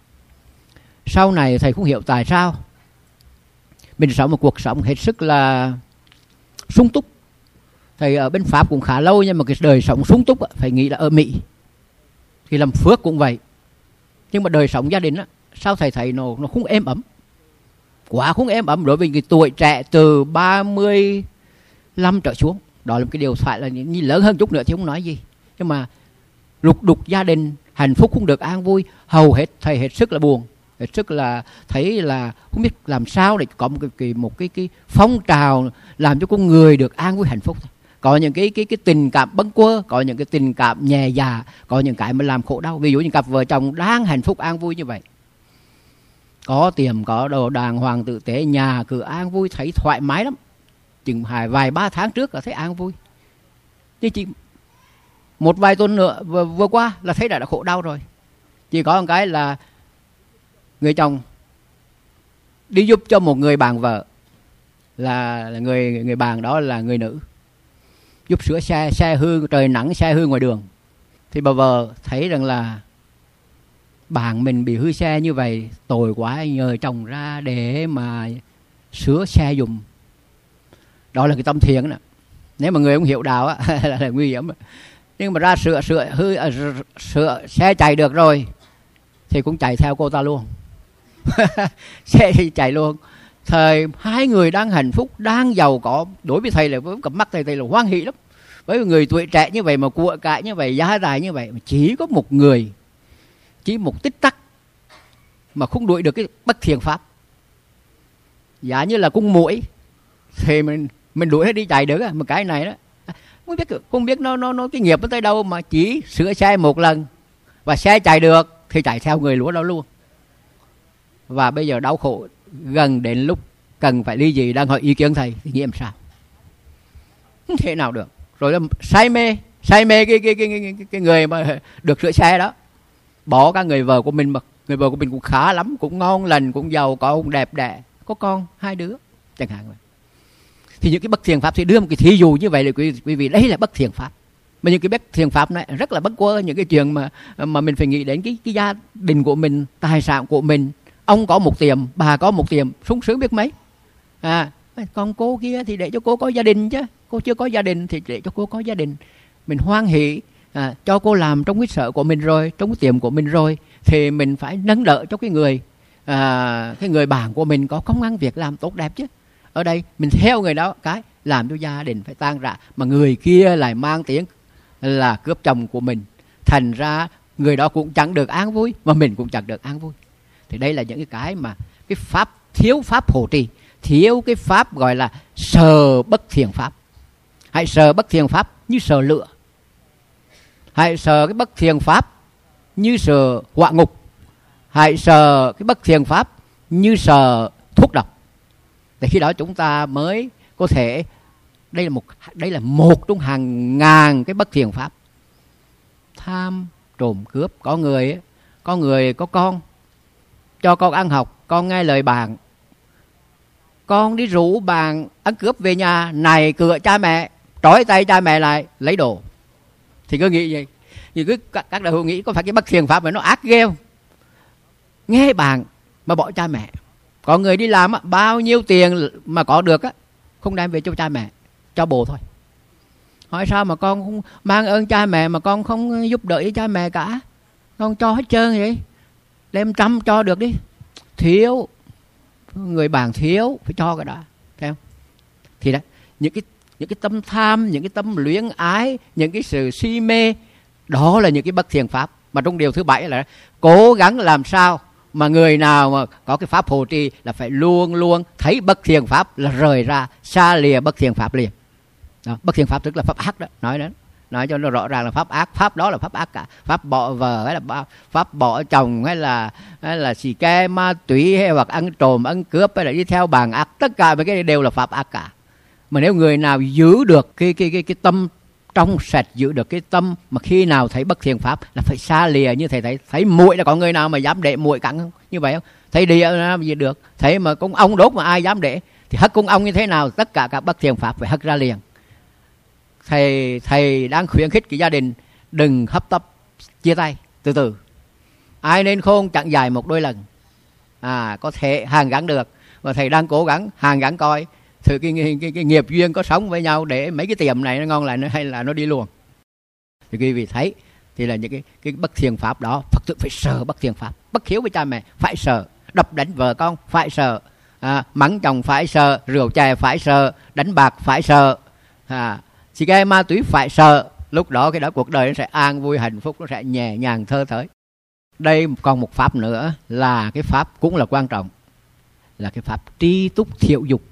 Sau này thầy không hiểu tại sao mình sống một cuộc sống hết sức là sung túc. Thầy ở bên Pháp cũng khá lâu, nhưng mà cái đời sống sung túc á, phải nghĩ là ở Mỹ thì làm phước cũng vậy. Nhưng mà đời sống gia đình á, sao thầy thấy nó, nó không êm ấm, quá không êm ấm đối với cái tuổi trẻ từ ba mươi lăm trở xuống. Đó là một cái điều phải là như lớn hơn chút nữa thì không nói gì. Nhưng mà lục đục gia đình, hạnh phúc không được an vui, hầu hết thầy hết sức là buồn, hết sức là thấy là không biết làm sao để có một cái một cái cái phong trào làm cho con người được an vui hạnh phúc. Có những cái cái cái tình cảm bâng quơ, có những cái tình cảm nhẹ dạ, có những cái mà làm khổ đau. Ví dụ như cặp vợ chồng đang hạnh phúc an vui như vậy, có tiền có đồ đàng hoàng tử tế, nhà cửa an vui, thấy thoải mái lắm. Chừng hai vài ba tháng trước là thấy an vui, chứ chỉ một vài tuần nữa vừa, vừa qua là thấy đã đã khổ đau rồi. Chỉ có một cái là người chồng đi giúp cho một người bạn vợ, là, là người người bạn đó là người nữ, giúp sửa xe, xe hư, trời nắng xe hư ngoài đường. Thì bà vợ thấy rằng là bạn mình bị hư xe như vậy, tội quá, nhờ chồng ra để mà sửa xe dùm. Đó là cái tâm thiện đó. Nếu mà người không hiểu đạo á là, là nguy hiểm. Nhưng mà ra sửa sửa hư à, sửa xe chạy được rồi thì cũng chạy theo cô ta luôn. Xe chạy luôn. Thời hai người đang hạnh phúc, đang giàu có. Đối với thầy là với cặp mắt thầy thầy là hoan hỷ lắm. Bởi vì người tuổi trẻ như vậy mà của cải như vậy, gia tài như vậy, mà chỉ có một người, chỉ một tích tắc mà không đuổi được cái bất thiện pháp. Giả như là con muỗi thì mình mình đuổi hết đi chạy được á. Mà cái này đó không biết không biết nó nó nó cái nghiệp nó tới đâu, mà chỉ sửa xe một lần và xe chạy được thì chạy theo người lúa đó luôn. Và bây giờ đau khổ gần đến lúc cần phải ly dị, đang hỏi ý kiến thầy thì nghĩ làm sao? Không thể nào được. Rồi là say mê say mê cái cái cái cái, cái người mà được sửa xe đó, bỏ cả người vợ của mình. Mà người vợ của mình cũng khá lắm, cũng ngon lành, cũng giàu có, cũng đẹp đẽ, có con hai đứa chẳng hạn vậy. Thì những cái bất thiện pháp thì đưa một cái thí dụ như vậy là quý, quý vị, đấy là bất thiện pháp. Mà những cái bất thiện pháp này rất là bất quơ, những cái chuyện mà mà mình phải nghĩ đến cái, cái gia đình của mình, tài sản của mình. Ông có một tiệm, bà có một tiệm, sung sướng biết mấy. À, còn cô kia thì để cho cô có gia đình chứ. Cô chưa có gia đình thì để cho cô có gia đình. Mình hoan hỷ à, cho cô làm trong cái sở của mình rồi, trong cái tiệm của mình rồi, thì mình phải nâng đỡ cho cái người à, cái người bạn của mình có công ăn việc làm tốt đẹp chứ. Ở đây mình theo người đó cái làm cho gia đình phải tan rã, mà người kia lại mang tiếng là cướp chồng của mình, thành ra người đó cũng chẳng được an vui, mà mình cũng chẳng được an vui. Thì đây là những cái cái mà cái pháp thiếu pháp hộ trì, thiếu cái pháp gọi là sờ bất thiện pháp. Hãy sờ bất thiện pháp như sờ lửa, hãy sờ cái bất thiện pháp như sờ họa ngục, hãy sờ cái bất thiện pháp như sờ thuốc độc. Thì khi đó chúng ta mới có thể, đây là một đây là một trong hàng ngàn cái bất thiện pháp. Tham, trộm, cướp. Có người có người có con, cho con ăn học, con nghe lời bạn, con đi rủ bạn ăn cướp về nhà, này cửa cha mẹ, trói tay cha mẹ lại lấy đồ. Thì cứ nghĩ vậy. Thì cứ các đại hữu nghĩ có phải cái bất thiện pháp mà nó ác ghê không? Nghe bạn mà bỏ cha mẹ. Có người đi làm bao nhiêu tiền mà có được á, không đem về cho cha mẹ, cho bồ thôi. Hỏi sao mà con không mang ơn cha mẹ mà con không giúp đỡ cha mẹ cả, con cho hết trơn vậy? Đem trăm cho được đi. Thiếu, người bạn thiếu phải cho cái đó, thấy không? Thì đó, những cái những cái tâm tham, những cái tâm luyến ái, những cái sự si mê, đó là những cái bất thiện pháp. Mà trong điều thứ bảy là cố gắng làm sao mà người nào mà có cái pháp hộ trì là phải luôn luôn thấy bất thiện pháp là rời ra, xa lìa bất thiện pháp liền. Đó, bất thiện pháp tức là pháp ác đó, nói đến nói cho nó rõ ràng là pháp ác. Pháp đó là pháp ác cả. Pháp bỏ vợ hay là pháp bỏ chồng, hay là hay là xì ke ma túy, hay hoặc ăn trộm ăn cướp, hay là đi theo bàn ác, tất cả mấy cái này đều là pháp ác cả. Mà nếu người nào giữ được cái cái cái cái tâm trong sạch, giữ được cái tâm mà khi nào thấy bất thiện pháp là phải xa lìa. Như thầy thấy thấy muội là có người nào mà dám để muội cắn không? Như vậy không? Thấy đi làm gì được. Thấy mà công ông đốt mà ai dám để, thì hất công ông như thế nào, tất cả các bất thiện pháp phải hất ra liền. Thầy thầy đang khuyến khích cái gia đình đừng hấp tấp chia tay, từ từ. Ai nên khôn chẳng dài một đôi lần. À, có thể hàn gắn được. Và thầy đang cố gắng hàn gắn coi thử cái, cái, cái, cái nghiệp duyên có sống với nhau để mấy cái tiệm này nó ngon lại hay là nó đi luôn. Thì quý vị thấy thì là những cái, cái bất thiện pháp đó, Phật tử phải sợ bất thiện pháp. Bất hiếu với cha mẹ phải sợ, đập đánh vợ con phải sợ, à, mắng chồng phải sợ, rượu chè phải sợ, đánh bạc phải sợ, à, xì ke ma túy phải sợ. Lúc đó cái đó cuộc đời nó sẽ an vui hạnh phúc, nó sẽ nhẹ nhàng thơ thới. Đây còn một pháp nữa là cái pháp cũng là quan trọng, là cái pháp tri túc thiệu dục.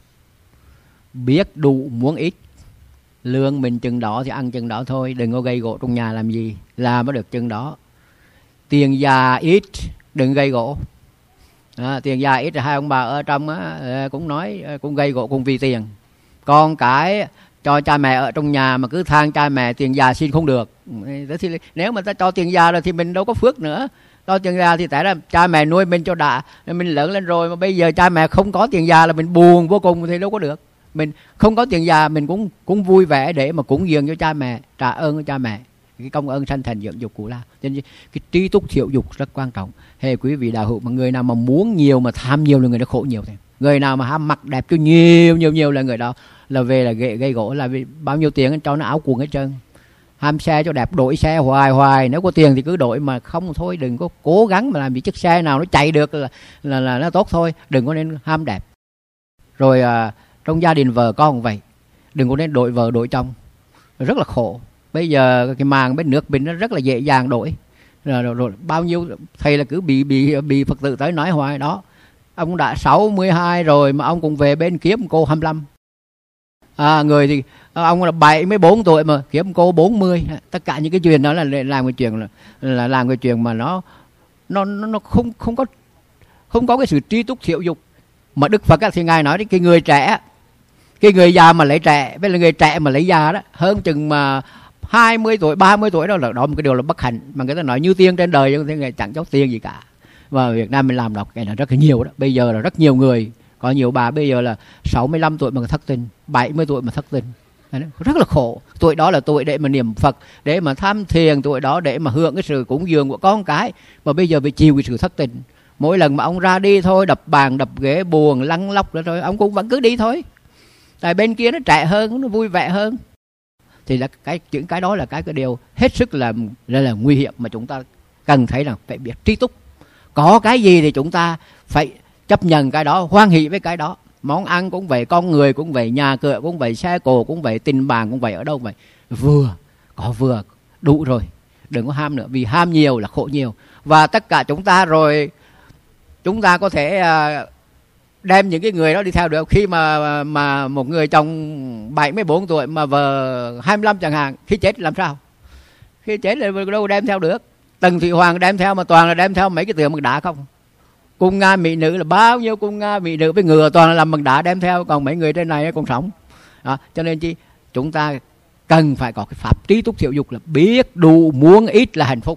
Biết đủ muốn ít, lương mình chừng đó thì ăn chừng đó thôi, đừng có gây gỗ trong nhà làm gì, làm mới được chừng đó. Tiền già ít, đừng gây gỗ. À, tiền già ít, hai ông bà ở trong á, cũng nói cũng gây gỗ cũng vì tiền. Con cái cho cha mẹ ở trong nhà mà cứ than cha mẹ tiền già xin không được. Thì nếu mà ta cho tiền già rồi thì mình đâu có phước nữa. Cho tiền già thì tại là cha mẹ nuôi mình cho đã, mình lớn lên rồi mà bây giờ cha mẹ không có tiền già là mình buồn vô cùng thì đâu có được. Mình không có tiền già mình cũng cũng vui vẻ để mà cúng dường cho cha mẹ, trả ơn cho cha mẹ, cái công ơn sanh thành dưỡng dục cụ lao. Cho nên cái tri túc thiệu dục rất quan trọng. Hey, quý vị đạo hữu, mà người nào mà muốn nhiều mà tham nhiều là người đó khổ nhiều thôi. Người nào mà ham mặc đẹp cho nhiều nhiều nhiều là người đó là về là gây, gây gỗ, là vì bao nhiêu tiền cho nó áo quần hết trơn. Ham xe cho đẹp, đổi xe hoài hoài, nếu có tiền thì cứ đổi, mà không thôi đừng có cố gắng mà làm gì chiếc xe nào nó chạy được là là, là nó tốt thôi, đừng có nên ham đẹp. Rồi à, trong gia đình vợ con cũng vậy, đừng có nên đổi vợ đổi chồng, rất là khổ. Bây giờ cái màng bên nước mình nó rất là dễ dàng đổi, rồi, rồi, rồi bao nhiêu thầy là cứ bị bị bị Phật tử tới nói hoài đó, Ông đã sáu mươi hai rồi mà ông cũng về bên kiếm cô hai mươi lăm. À, người thì ông là bảy mươi bốn tuổi mà kiếm cô bốn mươi. Tất cả những cái chuyện đó là làm cái chuyện là, là làm cái chuyện mà nó nó nó không không có không có cái sự trí túc thiểu dục. Mà Đức Phật thì ngài nói đến cái người trẻ, cái người già mà lấy trẻ với là người trẻ mà lấy già đó, hơn chừng mà hai mươi tuổi, ba mươi tuổi đó là đó một cái điều là bất hạnh. Mà người ta nói như tiên trên đời nhưng người chẳng có tiền gì cả. Và ở Việt Nam mình làm đọc cái này rất là nhiều đó. Bây giờ là rất nhiều người, có nhiều bà bây giờ là sáu mươi lăm tuổi mà thất tình, bảy mươi tuổi mà thất tình. Rất là khổ. Tuổi đó là tuổi để mà niệm Phật, để mà tham thiền, tuổi đó để mà hưởng cái sự cúng dường của con cái. Mà bây giờ phải chịu cái sự thất tình. Mỗi lần mà ông ra đi thôi, đập bàn, đập ghế, buồn, lăn lóc đó thôi, ông cũng vẫn cứ đi thôi. Tại bên kia nó trẻ hơn, nó vui vẻ hơn. Thì là cái những cái đó là cái cái điều hết sức là là, là nguy hiểm mà chúng ta cần thấy là phải biết trí túc. Có cái gì thì chúng ta phải chấp nhận cái đó, hoan hỷ với cái đó. Món ăn cũng vậy, con người cũng vậy, nhà cửa cũng vậy, xe cộ cũng vậy, tình bạn cũng vậy, ở đâu vậy. Vừa, có vừa, đủ rồi. Đừng có ham nữa, vì ham nhiều là khổ nhiều. Và tất cả chúng ta rồi, chúng ta có thể đem những cái người đó đi theo được. Khi mà mà một người chồng bảy mươi bốn tuổi mà vợ hai mươi lăm chẳng hạn, khi chết làm sao? Khi chết là đâu đem theo được. Tần Thủy Hoàng đem theo mà toàn là đem theo mấy cái tượng bằng đá không. Cung Nga mỹ nữ là bao nhiêu cung Nga mỹ nữ với ngựa toàn là làm bằng đá đem theo, còn mấy người trên này còn sống. Đó, cho nên chi chúng ta cần phải có cái pháp trí túc thiểu dục là biết đủ, muốn ít là hạnh phúc.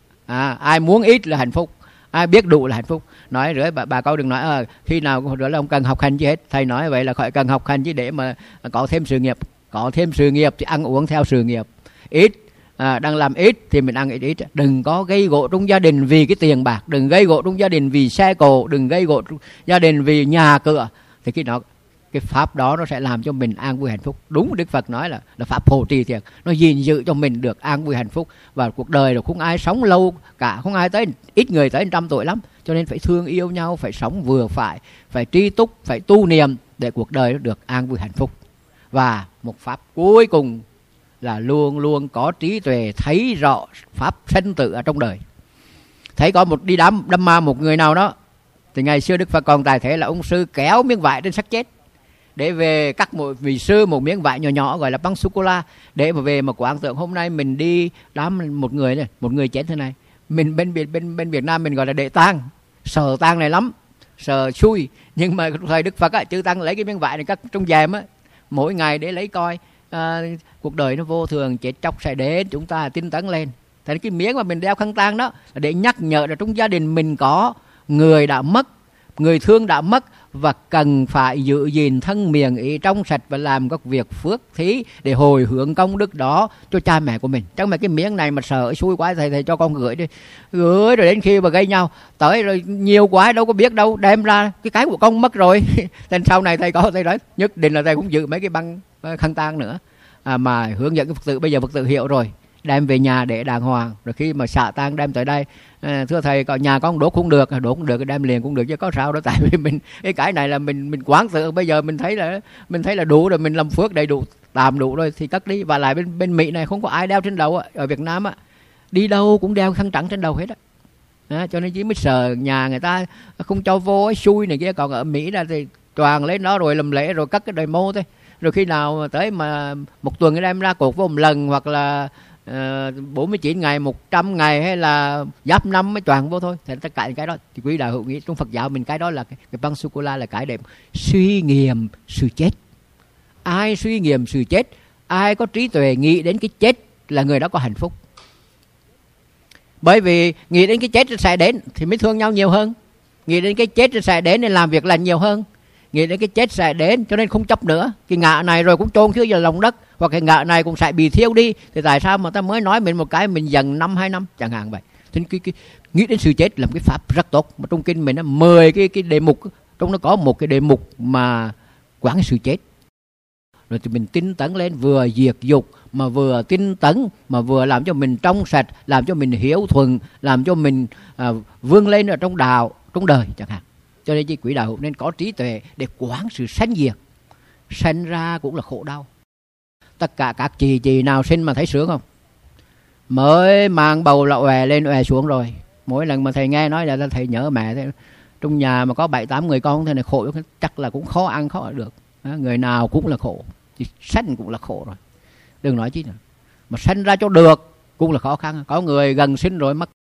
À, ai muốn ít là hạnh phúc, ai biết đủ là hạnh phúc. Nói rồi bà, bà câu đừng nói à, khi nào rồi là ông cần học hành chứ hết. Thầy nói vậy là khỏi cần học hành chứ để mà có thêm sự nghiệp. Có thêm sự nghiệp thì ăn uống theo sự nghiệp. Ít à, đang làm ít thì mình ăn ít ít. Đừng có gây gổ trong gia đình vì cái tiền bạc, đừng gây gổ trong gia đình vì xe cộ, đừng gây gổ trong gia đình vì nhà cửa. Thì cái đó, cái pháp đó nó sẽ làm cho mình an vui hạnh phúc. Đúng Đức Phật nói là là pháp hộ trì thiệt, nó gìn giữ cho mình được an vui hạnh phúc. Và cuộc đời là không ai sống lâu cả, không ai tới, ít người tới trăm tuổi lắm. Cho nên phải thương yêu nhau, phải sống vừa phải, phải tri túc, phải tu niệm để cuộc đời nó được an vui hạnh phúc. Và một pháp cuối cùng là luôn luôn có trí tuệ, thấy rõ pháp sinh tử ở trong đời. Thấy có một đi đám đâm ma một người nào đó, thì ngày xưa Đức Phật còn tài thế là ông sư kéo miếng vải trên xác chết để về cắt một vị sư một miếng vải nhỏ nhỏ gọi là băng sô cô la, để mà về mà quán tưởng hôm nay mình đi đám một người này, một người chết thế này. Mình bên bên bên Việt Nam mình gọi là đệ tang, sợ tang này lắm, sợ xui. Nhưng mà thời Đức Phật á, chư tăng lấy cái miếng vải này cắt trong dèm á, mỗi ngày để lấy coi à, cuộc đời nó vô thường, chết chóc sẽ đến, chúng ta tinh tấn lên. Thế cái miếng mà mình đeo khăn tang đó là để nhắc nhở là trong gia đình mình có người đã mất, người thương đã mất, và cần phải giữ gìn thân miệng ý trong sạch và làm các việc phước thí để hồi hướng công đức đó cho cha mẹ của mình. Chẳng mà cái miếng này mà sợ xui quá, thầy thầy cho con gửi đi, gửi rồi đến khi mà gây nhau tới rồi nhiều quá đâu có biết đâu, đem ra cái cái của con mất rồi. Nên sau này thầy có thầy nói nhất định là thầy cũng giữ mấy cái băng khăn tang nữa, à, mà hướng dẫn cái Phật tử. Bây giờ Phật tử hiểu rồi, đem về nhà để đàng hoàng, rồi khi mà xả tang đem tới đây. À, thưa thầy, nhà con đốt cũng được, đốt cũng được, đem liền cũng được chứ có sao đâu. Tại vì mình cái cái này là mình mình quán tự, bây giờ mình thấy là mình thấy là đủ rồi, mình làm phước đầy đủ, tạm đủ rồi thì cất đi. Và lại bên bên Mỹ này không có ai đeo trên đầu, ở Việt Nam á đi đâu cũng đeo khăn trắng trên đầu hết á. À, cho nên chỉ mới sợ nhà người ta không cho vô ấy, xui này kia. Còn ở Mỹ là thì toàn lấy nó rồi làm lễ rồi cất cái đời mô thôi. Rồi khi nào tới mà một tuần đem ra cột vô một lần, hoặc là uh, bốn mươi chín ngày, một trăm ngày, hay là giáp năm mới toàn vô thôi. Thì tất cả những cái đó thì quý đạo hữu nghĩ trong Phật giáo mình cái đó là cái, cái băng sô cô la là cái để suy nghiệm sự chết. Ai suy nghiệm sự chết, ai có trí tuệ nghĩ đến cái chết là người đó có hạnh phúc. Bởi vì nghĩ đến cái chết sẽ đến thì mới thương nhau nhiều hơn, nghĩ đến cái chết sẽ đến để làm việc lành nhiều hơn, nghĩ đến cái chết sẽ đến cho nên không chấp nữa. Cái ngạ này rồi cũng chôn dưới vào lòng đất, hoặc cái ngạ này cũng sẽ bị thiêu đi, thì tại sao mà ta mới nói mình một cái mình dần năm hai năm chẳng hạn vậy. Thì cái, cái, nghĩ đến sự chết là một cái pháp rất tốt. Mà trong kinh mình nó mười cái cái đề mục, trong nó có một cái đề mục mà quản sự chết. Rồi thì mình tinh tấn lên, vừa diệt dục mà vừa tinh tấn, mà vừa làm cho mình trong sạch, làm cho mình hiếu thuận, làm cho mình à, vươn lên ở trong đạo, trong đời chẳng hạn. Cho nên quý đạo hữu nên có trí tuệ để quán sự sanh diệt. Sanh ra cũng là khổ đau. Tất cả các chị chị nào sinh mà thấy sướng không? Mới mang bầu là òe lên òe xuống rồi. Mỗi lần mà thầy nghe nói là thầy nhớ mẹ thế. Trong nhà mà có bảy tám người con thế này khổ chắc là cũng khó ăn khó ở được. Người nào cũng là khổ, chỉ sanh cũng là khổ rồi, đừng nói chi nữa. Mà sanh ra cho được cũng là khó khăn. Có người gần sinh rồi mất,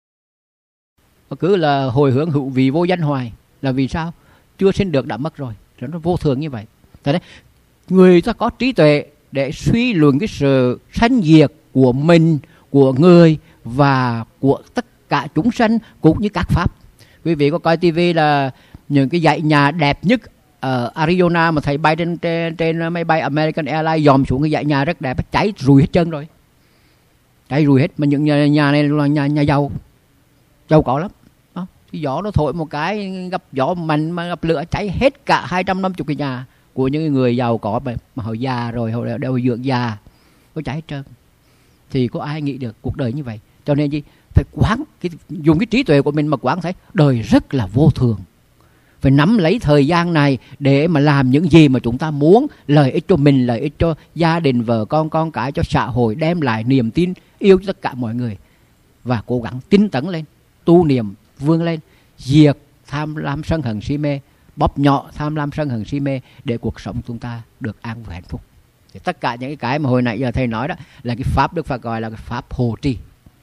cứ là hồi hướng hữu vị vô danh hoài. Là vì sao? Chưa sinh được đã mất rồi. Nó vô thường như vậy. Thế đấy, người ta có trí tuệ để suy luận cái sự sanh diệt của mình, của người và của tất cả chúng sanh cũng như các pháp. Quý vị có coi tivi là những cái dãy nhà đẹp nhất ở Arizona mà thầy bay trên, trên, trên máy bay American Airlines dòm xuống cái dãy nhà rất đẹp, cháy rùi hết trơn rồi. Cháy rùi hết. Mà những nhà, nhà này là nhà, nhà giàu, giàu có lắm. Đó. Cái gió nó thổi một cái, gặp gió mạnh mà gặp lửa cháy hết cả hai trăm năm mươi cái nhà của những người giàu có mà, mà họ già rồi, họ đều dưỡng già, có cháy hết trơn. Thì có ai nghĩ được cuộc đời như vậy? Cho nên gì? Phải quán, cái, dùng cái trí tuệ của mình mà quán thấy đời rất là vô thường. Phải nắm lấy thời gian này để mà làm những gì mà chúng ta muốn, lợi ích cho mình, lợi ích cho gia đình, vợ con, con cái, cho xã hội, đem lại niềm tin, yêu cho tất cả mọi người. Và cố gắng tinh tấn lên, tu niệm, vươn lên, diệt tham lam sân hận si mê, bóp nhỏ tham lam sân hận si mê để cuộc sống chúng ta được an vui hạnh phúc. Thì tất cả những cái mà hồi nãy giờ thầy nói đó là cái pháp Đức Phật gọi là cái pháp hộ trì.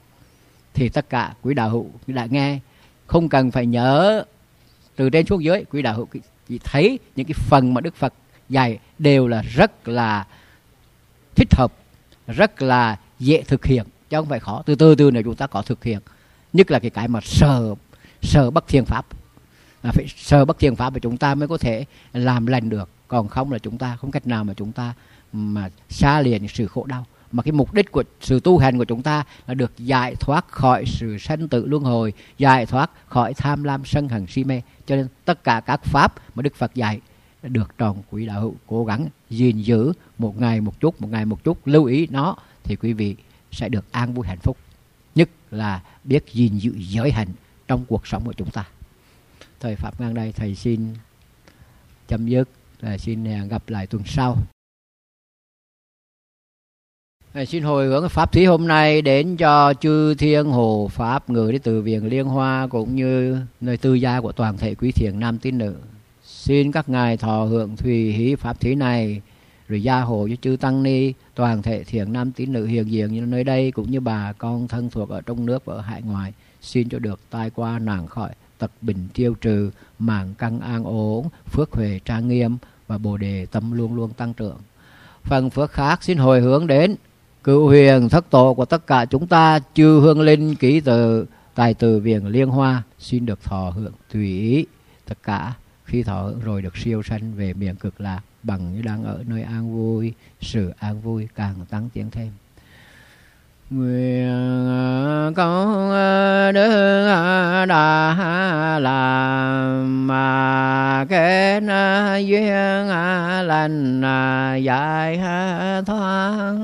Thì tất cả quý đạo hữu đã nghe, không cần phải nhớ từ trên xuống dưới, quý đạo hữu chỉ thấy những cái phần mà Đức Phật dạy đều là rất là thích hợp, rất là dễ thực hiện, chứ không phải khó. Từ từ từ này chúng ta có thực hiện. Nhất là cái cái mà sợ sợ bất thiện pháp, à, phải sợ bất thiện pháp thì chúng ta mới có thể làm lành được. Còn không là chúng ta không cách nào mà chúng ta mà xa liền sự khổ đau. Mà cái mục đích của sự tu hành của chúng ta là được giải thoát khỏi sự sanh tử luân hồi, giải thoát khỏi tham lam sân hận si mê. Cho nên tất cả các pháp mà Đức Phật dạy được tròn quý đạo hữu cố gắng gìn giữ một ngày một chút, một ngày một chút, lưu ý nó thì quý vị sẽ được an vui hạnh phúc. Nhất là biết gìn giữ giới hạnh trong cuộc sống của chúng ta. Thời pháp ngang đây thầy xin chấm dứt, xin hẹn gặp lại tuần sau. Thầy xin hồi hướng pháp thí hôm nay đến cho chư thiên hộ pháp người đến từ viện Liên Hoa cũng như nơi tư gia của toàn thể quý thiện nam tín nữ. Xin các ngài thọ hưởng thùy hỷ pháp thí này, rồi gia hộ cho chư tăng ni toàn thể thiện nam tín nữ hiện diện như nơi đây cũng như bà con thân thuộc ở trong nước và ở hải ngoại. Xin cho được tai qua nạn khỏi, tật bình tiêu trừ, mạng căn an ổn, phước huệ trang nghiêm và bồ đề tâm luôn luôn tăng trưởng. Phần phước khác xin hồi hướng đến cựu huyền thất tổ của tất cả chúng ta, chư hương linh ký tự tài từ viện Liên Hoa, xin được thọ hưởng tùy ý tất cả. Khi thọ hưởng rồi được siêu sanh về miền cực lạc bằng như đang ở nơi an vui, sự an vui càng tăng tiến thêm. Nguyện con đức đã làm mà kết duyên lành giải thoát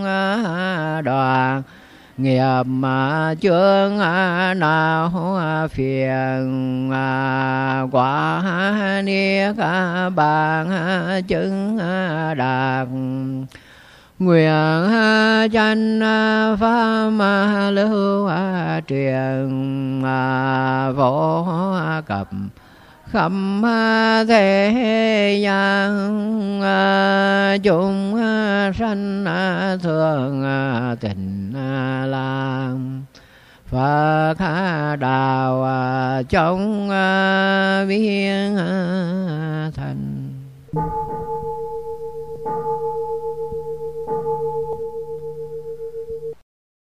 đoàn nghiệp mà chướng nào phiền quả niết bàn chứng đạt. Nguyện chánh pháp lưu truyền phổ cập khắp thế gian, chúng sanh thường tình làm Phật đạo trong viên thành.